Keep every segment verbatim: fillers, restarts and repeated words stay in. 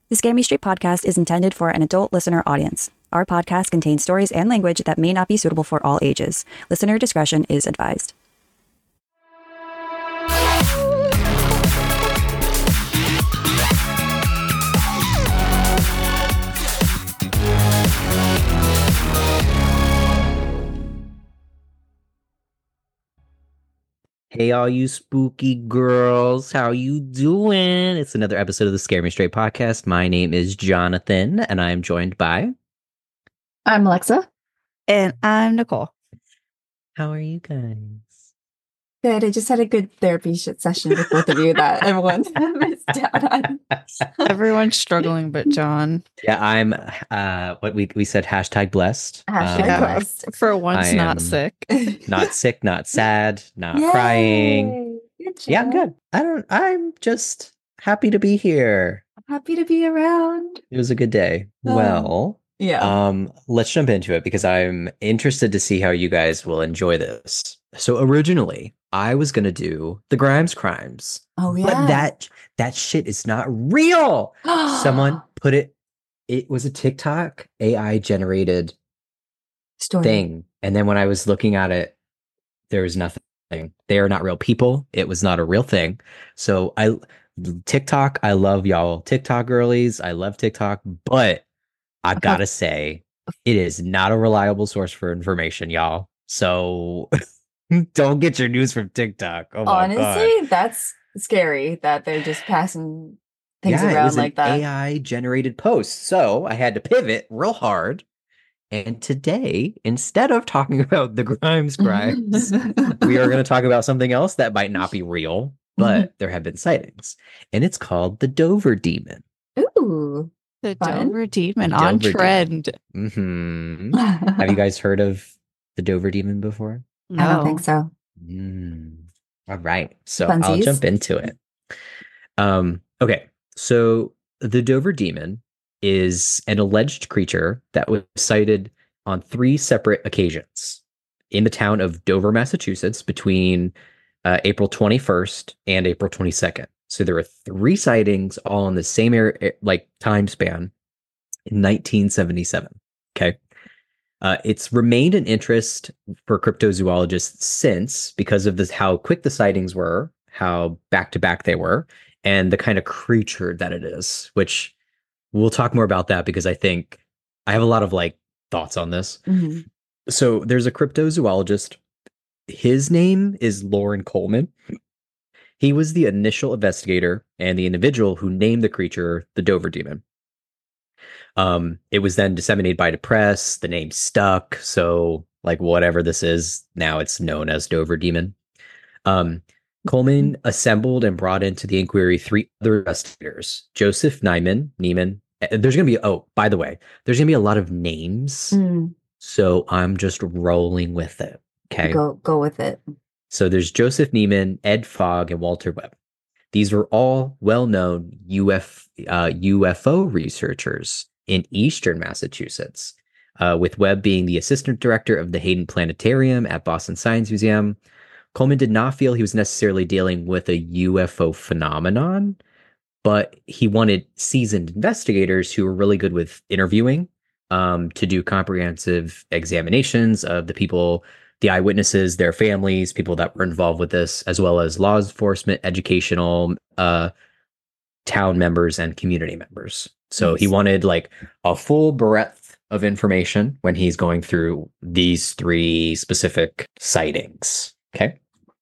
The Scare Me Straight podcast is intended for an adult listener audience. Our podcast contains stories and language that may not be suitable for all ages. Listener discretion is advised. Hey, all you spooky girls, how you doing? It's another episode of the Scare Me Straight podcast. My name is Jonathan, and I'm joined by... I'm Alexa. And I'm Nicole. How are you guys? Good. I just had a good therapy shit session with both of you that everyone missed out on. Everyone's struggling but John. Yeah, I'm, uh, what we, we said, hashtag blessed. Hashtag Yeah. Um, blessed. For once, I not am- sick. Not sick, not sad, not Yay! crying. Good Yeah, I'm job. good. I don't, I'm just happy to be here. Happy to be around. It was a good day. Oh. Well... Yeah. Um, let's jump into it because I'm interested to see how you guys will enjoy this. So originally, I was gonna do the Grimes crimes, oh yeah. but that that shit is not real. Someone put it. It was a TikTok A I generated story. thing, and then when I was looking at it, there was nothing. They are not real people. It was not a real thing. So I TikTok. I love y'all TikTok girlies. I love TikTok, but I gotta say, it is not a reliable source for information, y'all. So don't get your news from TikTok. Oh my Honestly, God. that's scary that they're just passing things Yeah, it around was like an that. A I generated post. So I had to pivot real hard. And today, instead of talking about the Grimes crimes, we are going to talk about something else that might not be real, but there have been sightings. And it's called the Dover Demon. Ooh. The Fun. Dover Demon on Dover trend. hmm Have you guys heard of the Dover Demon before? No. I don't think so. Mm. All right. So I'll Funsies. jump into it. Um, okay. So the Dover Demon is an alleged creature that was sighted on three separate occasions in the town of Dover, Massachusetts, between uh, April twenty-first and April twenty-second. So there were three sightings all in the same area, like time span in nineteen seventy-seven. Okay. Uh, it's remained an interest for cryptozoologists since because of this, how quick the sightings were, how back to back they were, and the kind of creature that it is, which we'll talk more about that because I think I have a lot of like thoughts on this. Mhm. So there's a cryptozoologist. His name is Loren Coleman. He was the initial investigator and the individual who named the creature the Dover Demon. Um, it was then disseminated by the press. The name stuck. So, like, whatever this is, now it's known as Dover Demon. Um, Coleman assembled and brought into the inquiry three other investigators: Joseph Nieman. Nieman. Uh, There's going to be, oh, by the way, there's going to be a lot of names. Mm, So I'm just rolling with it. Okay. Go go with it. So there's Joseph Nieman, Ed Fogg, and Walter Webb. These were all well-known U F, uh, U F O researchers in Eastern Massachusetts, uh, with Webb being the assistant director of the Hayden Planetarium at Boston Science Museum. Coleman did not feel he was necessarily dealing with a U F O phenomenon, but he wanted seasoned investigators who were really good with interviewing, um, to do comprehensive examinations of the people, the eyewitnesses, their families, people that were involved with this, as well as law enforcement, educational, uh, town members, and community members. So Nice. he wanted like a full breadth of information when he's going through these three specific sightings. Okay.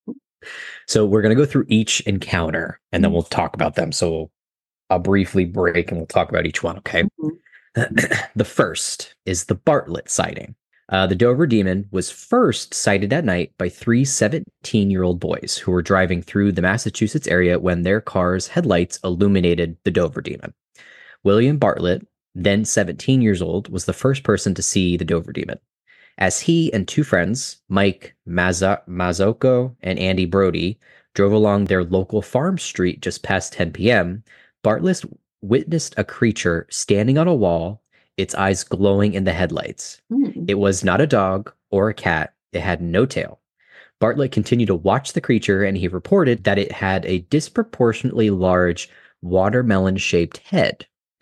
So we're going to go through each encounter and then we'll talk about them. So I'll briefly break and we'll talk about each one. Okay. The first is the Bartlett sighting. Uh, the Dover Demon was first sighted at night by three seventeen-year-old boys who were driving through the Massachusetts area when their car's headlights illuminated the Dover Demon. William Bartlett, then seventeen years old, was the first person to see the Dover Demon. As he and two friends, Mike Mazza- Mazzocco and Andy Brody, drove along their local farm street just past ten p.m., Bartlett witnessed a creature standing on a wall, its eyes glowing in the headlights. Mm. It was not a dog or a cat. It had no tail. Bartlett continued to watch the creature, and he reported that it had a disproportionately large watermelon-shaped head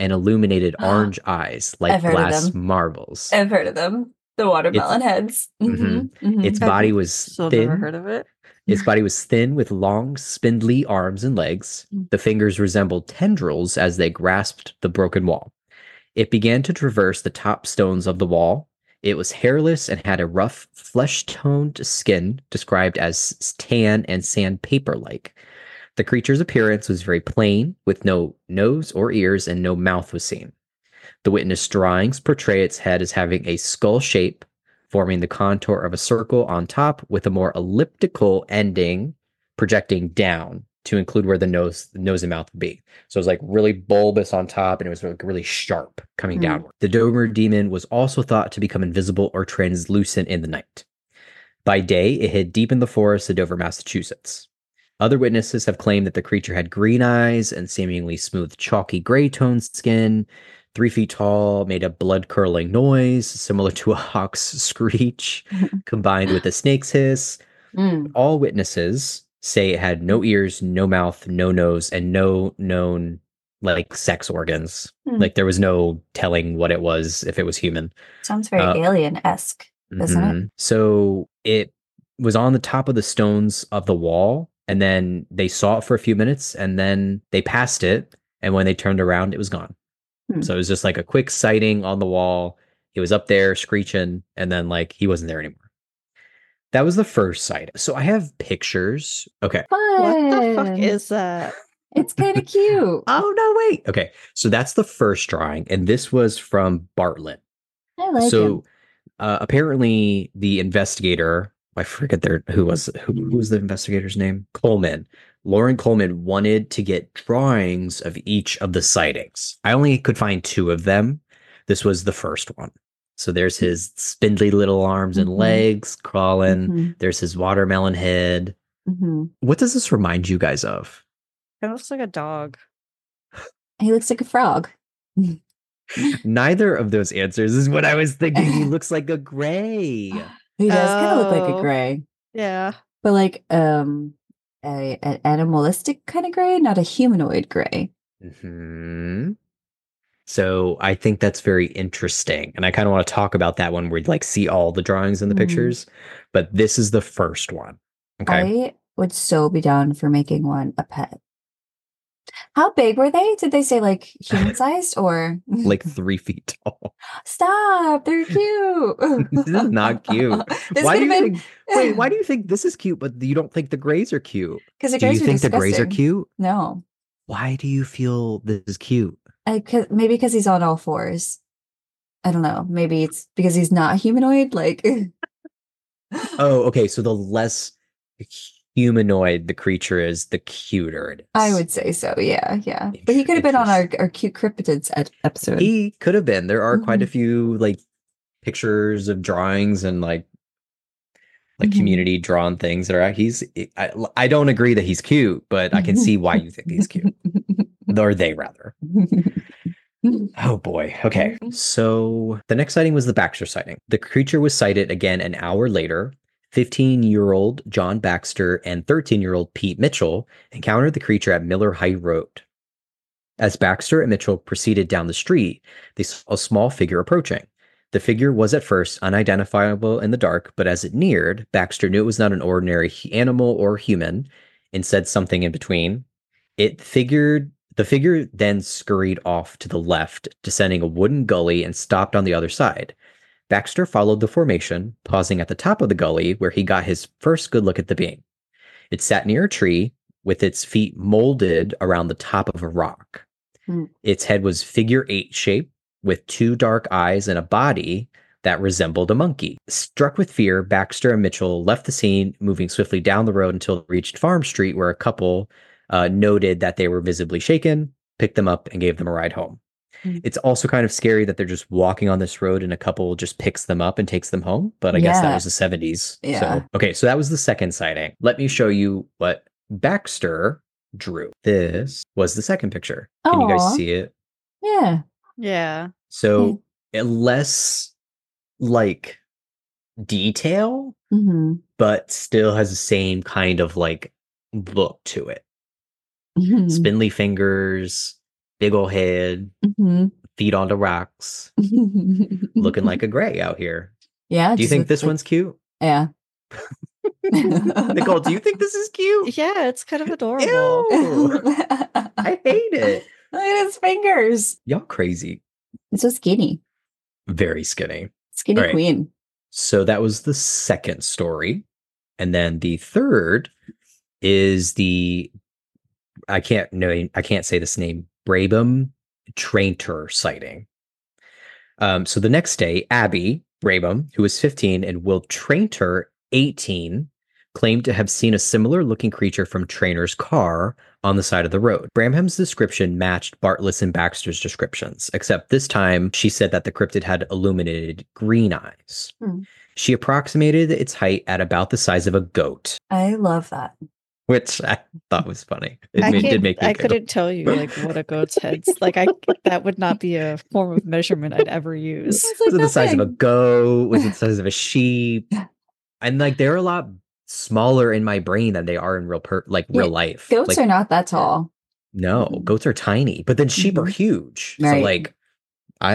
and illuminated orange eyes like I've heard of glass them. marbles. I've heard of them. The watermelon heads. Mhm. Mhm. Its Have body you was Still thin. never heard of it. Its body was thin with long, spindly arms and legs. The fingers resembled tendrils as they grasped the broken wall. It began to traverse the top stones of the wall. It was hairless and had a rough, flesh-toned skin described as tan and sandpaper-like. The creature's appearance was very plain, with no nose or ears, and no mouth was seen. The witness drawings portray its head as having a skull shape, forming the contour of a circle on top with a more elliptical ending projecting down to include where the nose, the nose and mouth would be. So it was like really bulbous on top and it was like really sharp coming Mm. downward. The Domer demon was also thought to become invisible or translucent in the night. By day, it hid deep in the forests of Dover, Massachusetts. Other witnesses have claimed that the creature had green eyes and seemingly smooth, chalky gray toned skin, three feet tall, made a blood curdling noise similar to a hawk's screech, combined with a snake's hiss. Mm. All witnesses say it had no ears, no mouth, no nose, and no known like sex organs. Hmm. Like there was no telling what it was if it was human. Sounds very Uh, alien-esque, doesn't it? Mhm. So it was on the top of the stones of the wall, and then they saw it for a few minutes, and then they passed it, and when they turned around, it was gone. Hmm. So it was just like a quick sighting on the wall. He was up there screeching, and then like he wasn't there anymore. That was the first sighting. So I have pictures. Okay. What the fuck Fun. is that? It's kind of cute. Oh, no, wait. Okay. So that's the first drawing, and this was from Bartlett. I like so him. uh, apparently the investigator, I forget their who was who, who was the investigator's name? Coleman. Lauren Coleman wanted to get drawings of each of the sightings. I only could find two of them. This was the first one. So there's his spindly little arms and Mhm. legs crawling. Mhm. There's his watermelon head. Mhm. What does this remind you guys of? It looks like a dog. He looks like a frog. Neither of those answers is what I was thinking. He looks like a gray. He does kind of look like a Oh. gray, Yeah. but like um, a an animalistic kind of gray, not a humanoid gray. Hmm. So I think that's very interesting. And I kind of want to talk about that one where you like see all the drawings in the Mhm. pictures. But this is the first one. Okay. I would so be down for making one a pet. How big were they? Did they say like human sized or Like three feet tall. Stop? They're cute. This is not cute. This Why do could you have been think wait, why do you think this is cute, but you don't think the grays are cute? because the Do you grays are think the grays are disgusting. cute? No, Why do you feel this is cute? I could maybe because he's on all fours. I don't know. Maybe it's because he's not humanoid. Like Oh, okay. So the less humanoid the creature is, the cuter it is. I would say so. Yeah, yeah. But he could have been on our, our cute cryptids ed- episode. He could have been. There are quite a Mhm. few like pictures of drawings and like like Mhm. community drawn things that are he's I, I don't agree that he's cute, but I can see why you think he's cute. Or they rather. Oh boy. Okay. So the next sighting was the Baxter sighting. The creature was sighted again an hour later. fifteen-year-old John Baxter and thirteen-year-old Pete Mitchell encountered the creature at Miller High Road. As Baxter and Mitchell proceeded down the street, they saw a small figure approaching. The figure was at first unidentifiable in the dark, but as it neared, Baxter knew it was not an ordinary he- animal or human, and said something in between. It figured the figure then scurried off to the left, descending a wooden gully and stopped on the other side. Baxter followed the formation, pausing at the top of the gully where he got his first good look at the being. It sat near a tree with its feet molded around the top of a rock. Hmm. Its head was figure eight shaped with two dark eyes and a body that resembled a monkey. Struck with fear, Baxter and Mitchell left the scene, moving swiftly down the road until they reached Farm Street, where a couple uh, noted that they were visibly shaken, picked them up, and gave them a ride home. Hmm. It's also kind of scary that they're just walking on this road and a couple just picks them up and takes them home. But I guess that Yeah. was the seventies. Yeah. So, okay, so that was the second sighting. Let me show you what Baxter drew. This was the second picture. Can you Aw. guys see it? Yeah. Yeah. So it less like detail, Mm-hmm. but still has the same kind of like look to it. Mm-hmm. Spindly fingers, big old head, hmm feet on the rocks, looking like a gray out here. Yeah. Do you just think with, this like- one's cute? Yeah. Nicole, do you think this is cute? Yeah, it's kind of adorable. Ew. Look I hate it. at his fingers. Y'all crazy. It's so skinny. Very skinny. Skinny All right. queen. So that was the second story. And then the third is the I can't know I can't say this name, Brabham Trainter sighting. Um, so the next day, Abby Brabham, who was fifteen, and Will Trainter, eighteen, claimed to have seen a similar looking creature from Trainer's car on the side of the road. Bramham's description matched Bartlett's and Baxter's descriptions, except this time she said that the cryptid had illuminated green eyes. Hmm. She approximated its height at about the size of a goat, I love that. which I thought was funny. It I made, did can't. make me I giggle. couldn't tell you like what a goat's head's like. I that would not be a form of measurement I'd ever use. It's Was like it the size of a nothing. goat? Was it the size of a sheep? And like they're a lot smaller in my brain than they are in real per like Yeah, real life. Goats Like, are not that tall. no, Mm. goats are tiny, but then sheep are Mhm. huge. So Right. like I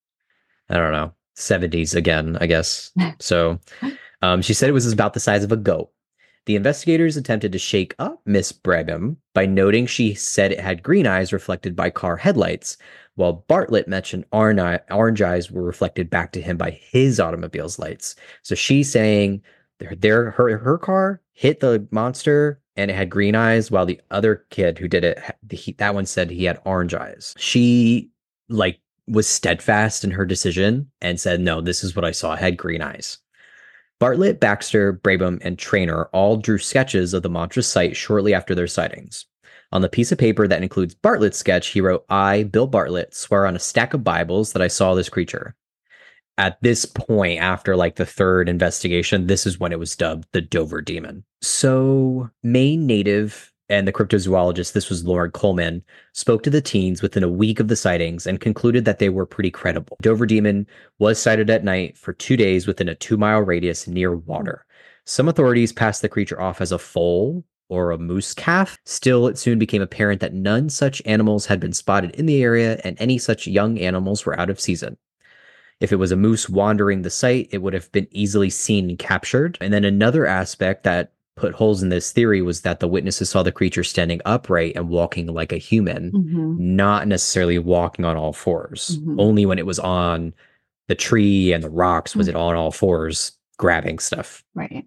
I don't know. seventies again, I guess. So um she said it was about the size of a goat. The investigators attempted to shake up Miss Brabham by noting she said it had green eyes reflected by car headlights, while Bartlett mentioned orange eye- orange eyes were reflected back to him by his automobile's lights. So she's saying their, their her her car hit the monster and it had green eyes, while the other kid who did it, ha- he, that one said he had orange eyes. She like was steadfast in her decision and said, "No, this is what I saw. It had green eyes." Bartlett, Baxter, Brabham, and Trainer all drew sketches of the monstrous sight shortly after their sightings. On the piece of paper that includes Bartlett's sketch, he wrote, "I, Bill Bartlett, swear on a stack of Bibles that I saw this creature." At this point, after like the third investigation, this is when it was dubbed the Dover Demon. So, Maine native and the cryptozoologist, this was Lauren Coleman, spoke to the teens within a week of the sightings and concluded that they were pretty credible. Dover Demon was sighted at night for two days within a two mile radius near water. Some authorities passed the creature off as a foal or a moose calf. Still, it soon became apparent that none such animals had been spotted in the area and any such young animals were out of season. If it was a moose wandering the site, it would have been easily seen and captured. And then another aspect that put holes in this theory was that the witnesses saw the creature standing upright and walking like a human, Mhm. not necessarily walking on all fours. Mhm. Only when it was on the tree and the rocks was Mm. it on all fours grabbing stuff. Right.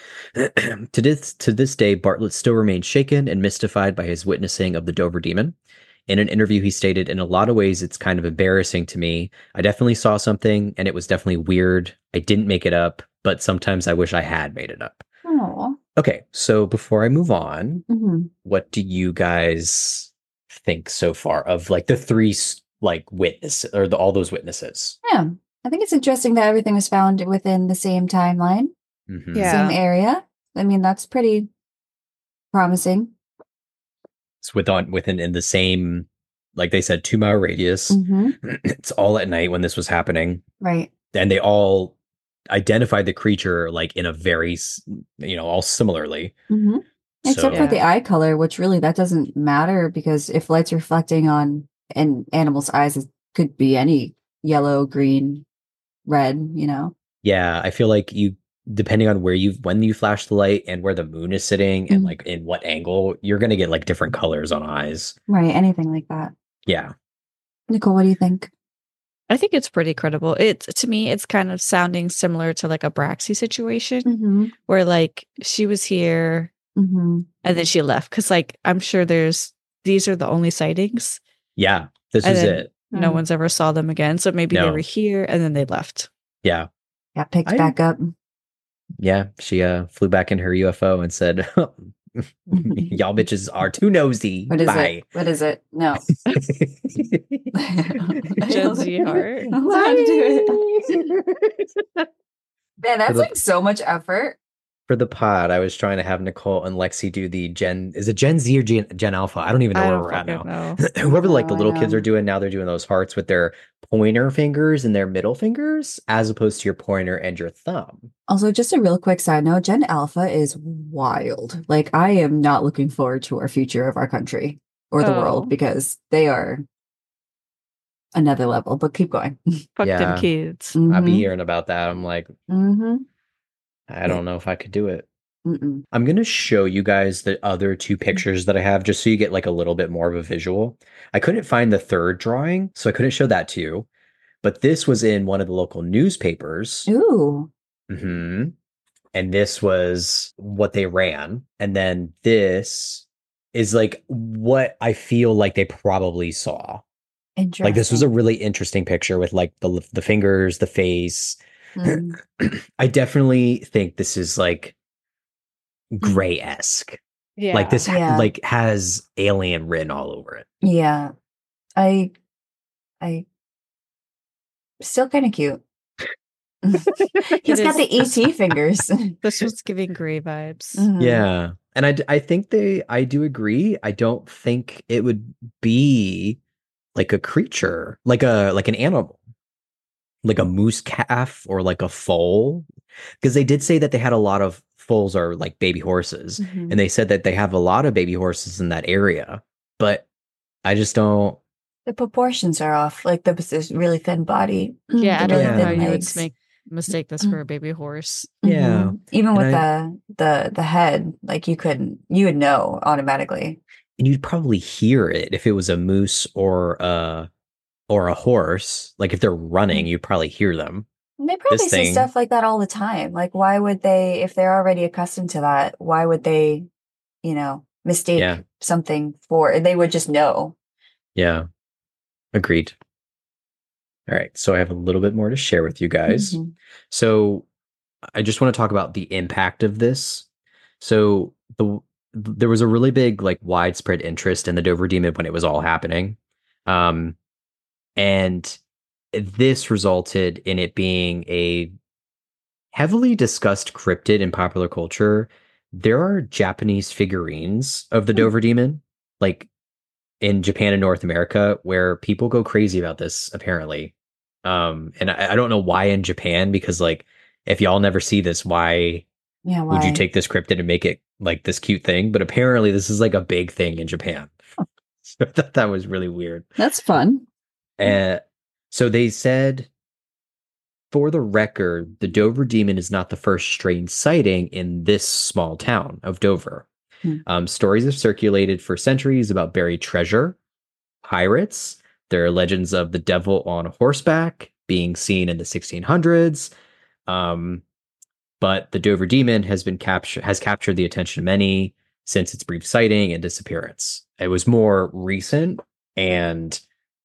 to this to this day, Bartlett still remains shaken and mystified by his witnessing of the Dover Demon. In an interview, he stated, "In a lot of ways, it's kind of embarrassing to me. I definitely saw something, and it was definitely weird. I didn't make it up, but sometimes I wish I had made it up." Oh. Okay, so before I move on, hmm what do you guys think so far of like the three s- like witnesses or the, all those witnesses? Yeah. I think it's interesting that everything was found within the same timeline, Mhm. Yeah. same area. I mean, that's pretty promising. It's within within in the same, like they said, two mile radius. hmm It's all at night when this was happening, Right. and they all identified the creature like in a very, s- you know, all similarly. hmm Except So- for the eye color, which really that doesn't matter because if light's reflecting on an animal's eyes, it could be any yellow, green, red, you know? Yeah, I feel like you, depending on where you, when you flash the light and where the moon is sitting and Mhm. like in what angle, you're gonna get like different colors on eyes. Right. Anything like that. Yeah. Nicole, what do you think? I think it's pretty credible. It to me, it's kind of sounding similar to like a Braxy situation Mm-hmm. where like she was here Mm-hmm. and then she left because like I'm sure there's these are the only sightings. Yeah. This And is then- it. No Mm. one's ever saw them again. So maybe they No. were here and then they left. Yeah. Got picked I- back up. Yeah. She uh flew back in her U F O and said, "Y'all bitches are too nosy. What is Bye." it? What is it? No. Gen Z heart. I'm trying to do it. Man, that's the- like so much effort. For the pod, I was trying to have Nicole and Lexi do the Gen. Is it Gen Z or Gen, Gen Alpha? I don't even know I where don't we're at fucking now. know. Whoever like the Oh, I little kids know. are doing now, they're doing those hearts with their pointer fingers and their middle fingers, as opposed to your pointer and your thumb. Also, just a real quick side note, Gen Alpha is wild. Like, I am not looking forward to our future of our country or the Oh. world because they are another level, but keep going. Fuck Yeah. them kids. I'll be Mhm. hearing about that. I'm like, Mm-hmm. I don't know if I could do it. Mm-mm. I'm going to show you guys the other two pictures that I have just so you get like a little bit more of a visual. I couldn't find the third drawing, so I couldn't show that to you. But this was in one of the local newspapers. Ooh. hmm And this was what they ran. And then this is like what I feel like they probably saw. Interesting. Like this was a really interesting picture with like the the fingers, the face. Mm. I definitely think this is like Gray-esque. Yeah. Like this ha- Yeah. like has alien written all over it. Yeah. I I still kind of cute. He's It got the is. E T fingers. This was giving Gray vibes. Mhm. Yeah. And I, d- I think they, I do agree. I don't think it would be like a creature, like a, like an animal, like a moose calf or like a foal. Because they did say that they had a lot of foals are like baby horses. Mhm. And they said that they have a lot of baby horses in that area. But I just don't, The proportions are off. Like the this really thin body. Yeah, I the don't really Yeah. know how thin you would legs. make mistake this for a baby horse. yeah. Mhm. Even And with I- the the the head, like you couldn't, you would know automatically. And you'd probably hear it if it was a moose or a, or a horse. Like if they're running, you'd probably hear them. And they probably This say thing- stuff like that all the time. Like, why would they, if they're already accustomed to that, why would they, you know, mistake Yeah. something for? They would just know. Yeah. Agreed. All right. So I have a little bit more to share with you guys. Mhm. So I just want to talk about the impact of this. So the there was a really big, like, widespread interest in the Dover Demon when it was all happening. Um, and this resulted in it being a heavily discussed cryptid in popular culture. There are Japanese figurines of the Hmm. Dover Demon, like in Japan and North America, where people go crazy about this, apparently. Um, and I, I don't know why in Japan, because like if y'all never see this, why Yeah. would you Why? take this cryptid and make it like this cute thing? But apparently this is like a big thing in Japan. So I thought that was really weird. That's fun. Uh, so they said, for the record, the Dover Demon is not the first strange sighting in this small town of Dover. Hmm. Um, stories have circulated for centuries about buried treasure, pirates. There are legends of the devil on horseback being seen in the sixteen hundreds. Um, but the Dover Demon has been captured has captured the attention of many since its brief sighting and disappearance. It was more recent, and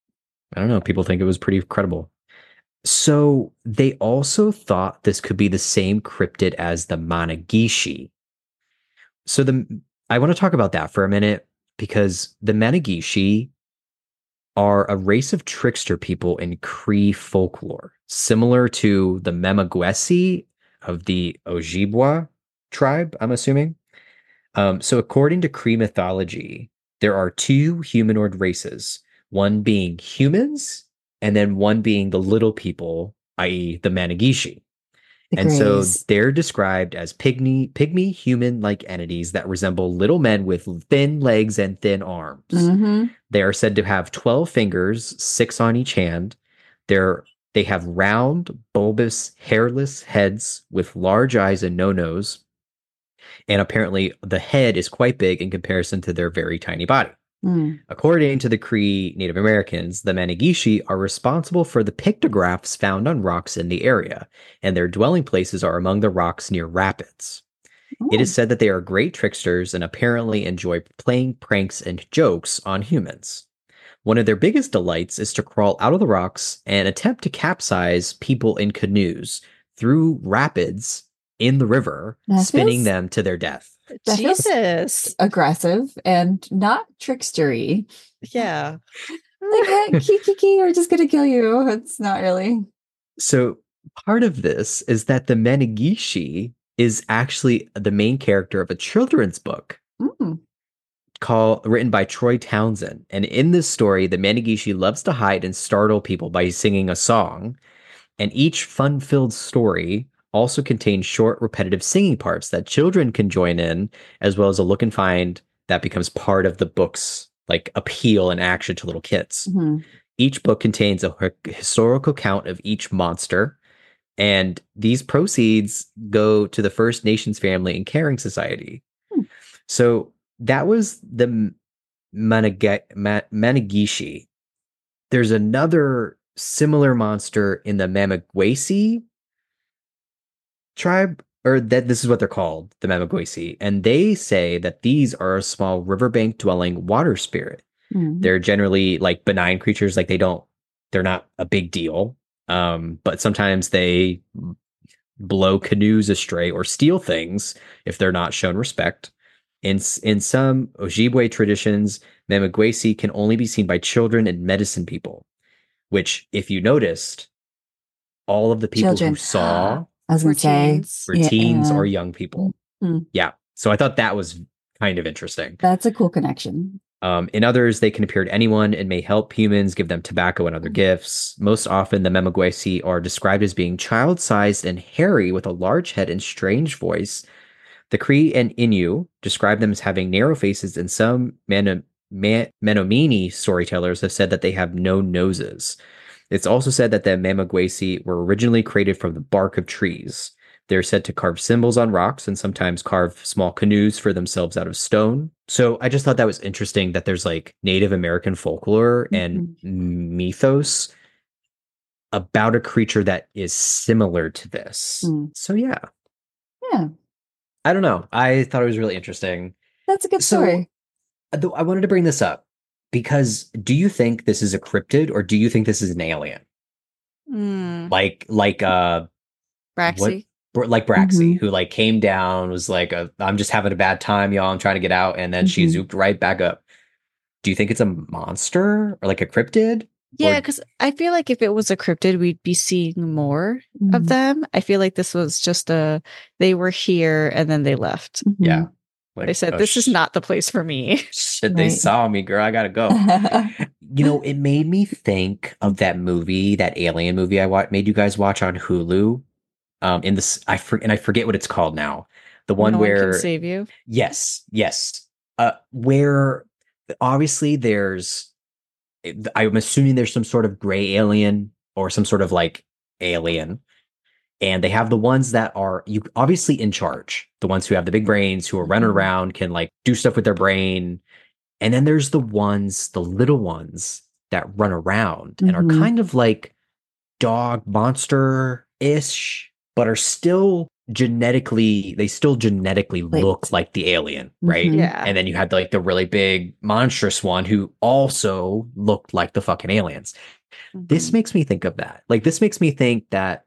I don't know, people think it was pretty credible. So they also thought this could be the same cryptid as the Managishi. So the I want to talk about that for a minute, because the Managishi are a race of trickster people in Cree folklore, similar to the Memagwesi of the Ojibwa tribe, I'm assuming. Um, so according to Cree mythology, there are two humanoid races, one being humans and then one being the little people, that is the Managishi. The And so Greys. they're described as pygmy, pygmy human-like entities that resemble little men with thin legs and thin arms. Mhm. They are said to have twelve fingers, six on each hand. They're, they have round, bulbous, hairless heads with large eyes and no nose. And apparently the head is quite big in comparison to their very tiny body. Mm. According to the Cree Native Americans, the Managishi are responsible for the pictographs found on rocks in the area, and their dwelling places are among the rocks near rapids. It is said that they are great tricksters and apparently enjoy playing pranks and jokes on humans. One of their biggest delights is to crawl out of the rocks and attempt to capsize people in canoes through rapids in the river, That spinning feels- them to their death. That feels- Jesus. Aggressive and not trickstery. Yeah. Like, hey, kiki, we're just gonna kill you. It's not really. So part of this is that the Managishi is actually the main character of a children's book Mm. called written by Troy Townsend. And in this story, the Managishi loves to hide and startle people by singing a song. And each fun-filled story also contains short, repetitive singing parts that children can join in, as well as a look and find that becomes part of the book's like appeal and action to little kids. Mhm. each book contains a hi- historical account of each monster, and these proceeds go to the First Nations Family and Caring Society. Hmm. So that was the Manage- Ma- Manigishi. There's another similar monster in the Mamagwesi tribe, or that this is what they're called, the Mamagwesi, and they say that these are a small riverbank dwelling water spirit. Mhm. They're generally like benign creatures, like they don't, they're not a big deal. Um, but sometimes they blow canoes astray or steal things if they're not shown respect. In in some Ojibwe traditions, Mamagwesi can only be seen by children and medicine people, which, if you noticed, all of the people Children. who saw I was We're gonna say teens. were yeah, teens yeah. or young people. Mhm. Yeah. So I thought that was kind of interesting. That's a cool connection. Um, in others, they can appear to anyone and may help humans, give them tobacco and other gifts. Most often, the Memagwesi are described as being child-sized and hairy with a large head and strange voice. The Cree and Innu describe them as having narrow faces, and some Man- Man- Menominee storytellers have said that they have no noses. It's also said that the Mamagwesi were originally created from the bark of trees. They're said to carve symbols on rocks and sometimes carve small canoes for themselves out of stone. So I just thought that was interesting that there's like Native American folklore and mythos about a creature that is similar to this. Mm. So yeah, Yeah, I don't know. I thought it was really interesting. that's a good So story. uh, th- I wanted to bring this up because do you think this is a cryptid or do you think this is an alien? Mm. Like like uh Braxy. Br- like Braxy, Mhm. who like came down, was like, uh, I'm just having a bad time, y'all. I'm trying to get out. And then she Mhm. zooped right back up. Do you think it's a monster or like a cryptid? Yeah, Or- because I feel like if it was a cryptid, we'd be seeing more Mhm. of them. I feel like this was just a they were here and then they left. Mhm. Yeah. Like, They said, oh, "This is sh- not the place for me." Shit, they Right. saw me, girl. I gotta go. You know, it made me think of that movie, that alien movie I wa- made you guys watch on Hulu. Um, in this, I for- and I forget what it's called now. The one no where one can save you. Yes, yes. Uh, where obviously there's, I'm assuming there's some sort of gray alien or some sort of like alien. And they have the ones that are you obviously in charge, the ones who have the big brains, who are running Mhm. around, can like do stuff with their brain. And then there's the ones, the little ones that run around and are Mhm. kind of like dog monster-ish, but are still genetically, they still genetically Wait. look like the alien, right? Mhm. Yeah. And then you had like the really big monstrous one who also looked like the fucking aliens. This Mhm. makes me think of that. Like this makes me think that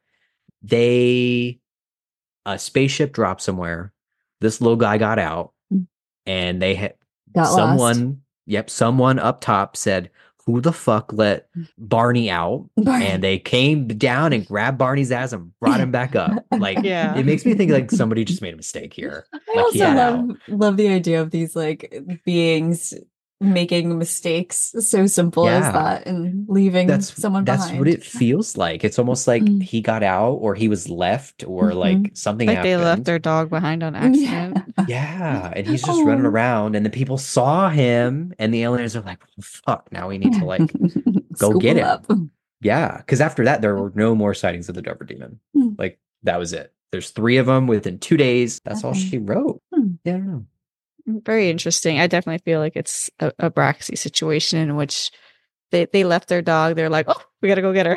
they a spaceship dropped somewhere. This little guy got out Mm. and they had Got someone, lost. yep, someone up top said, "Who the fuck let Barney out?" Barney. And they came down and grabbed Barney's ass and brought him back up. Like Yeah. it makes me think like somebody just made a mistake here. I Like he also had love out. love the idea of these like beings making mistakes so simple as Yeah. that and leaving That's someone that's behind. what it feels like. It's almost like Mm. he got out or he was left or Mhm. like something Like they happened. left their dog behind on accident. Yeah, and he's just running Oh. around, and the people saw him, and the aliens are like, "Fuck! Now we need to like, go Scoop get him him." up. yeah." Because after that, there were no more sightings of the Dover Demon. Hmm. Like that was it. There's three of them within two days. That's all Okay. she wrote. Hmm. Yeah, I don't know. Very interesting. I definitely feel like it's a, a Braxy situation in which they, they left their dog. They're like, "Oh, we gotta go get her."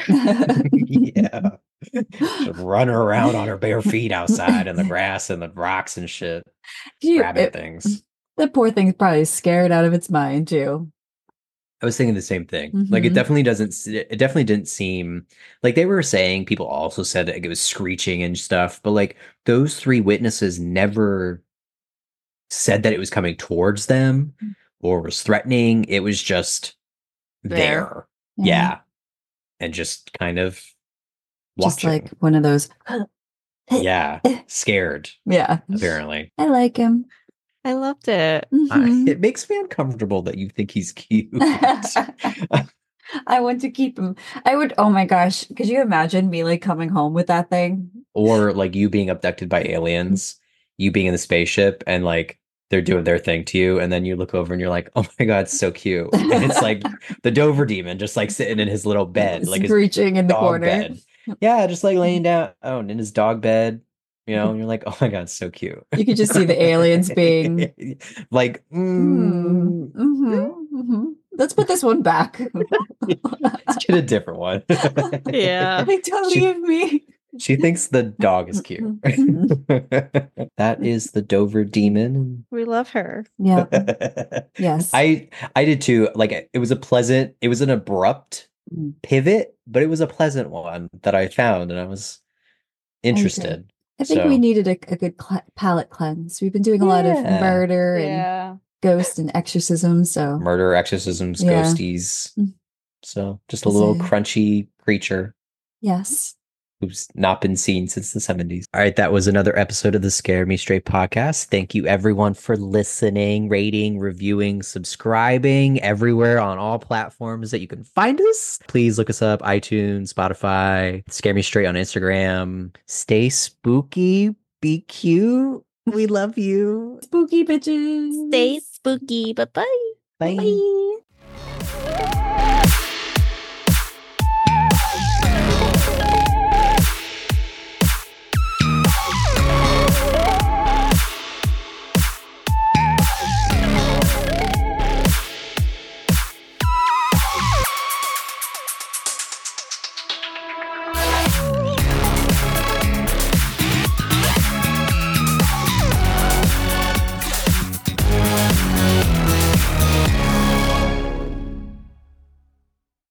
yeah, just running around on her bare feet outside in the grass and the rocks and shit, You- grabbing it- things. The poor thing's probably scared out of its mind too. I was thinking the same thing. Like it Mhm. definitely doesn't. s- It definitely didn't seem like they were saying. People also said that it was screeching and stuff, but like those three witnesses never said that it was coming towards them or was threatening. It was just There. there, yeah, and just kind of Just watching. like one of those. yeah, scared. Yeah. Apparently, I like him. I loved it. I, Mhm. it makes me uncomfortable that you think he's cute. I want to keep him. I would. Oh my gosh! Could you imagine me like coming home with that thing? Or like you being abducted by aliens, you being in the spaceship, and like they're doing their thing to you, and then you look over and you're like, oh my god, it's so cute. And it's like the Dover demon just like sitting in his little bed, like his screeching in the dog corner. bed. Yeah, just like laying down oh, in his dog bed, you know, and you're like, oh my god, it's so cute. You could just see the aliens being like, mm, mm, mm-hmm, mm-hmm. Let's put this one back. let's get a different one. Yeah. They don't She- leave me. She thinks the dog is cute. That is the Dover demon. We love her. Yeah. Yes. I I did too. Like it was a pleasant, it was an abrupt Mm. pivot, but it was a pleasant one that I found, and I was interested. I think So- we needed a, a good cl- palate cleanse. We've been doing a lot of Yeah. murder and Yeah. ghost and exorcism. So Murder, exorcisms, Yeah. ghosties. Mm. So just a It's little a- crunchy creature yes. who's not been seen since the seventies. All right, that was another episode of the Scare Me Straight podcast. Thank you everyone for listening, rating, reviewing, subscribing everywhere on all platforms that you can find us. Please look us up, iTunes, Spotify, Scare Me Straight on Instagram. Stay spooky, be cute. We love you. Spooky bitches. Stay spooky. Bye-bye. Bye. Bye.